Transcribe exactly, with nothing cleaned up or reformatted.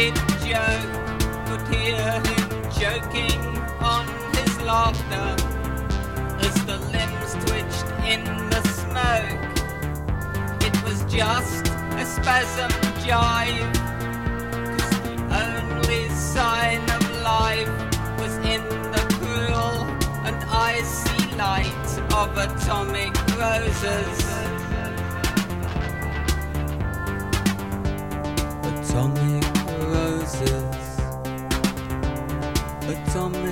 he'd joke, could hear him joking on his laughter as the limbs twitched in the smoke. It was just a spasm jive, 'cause the only sign of life was in the cruel and icy light of atomic roses. Atomic roses, atomic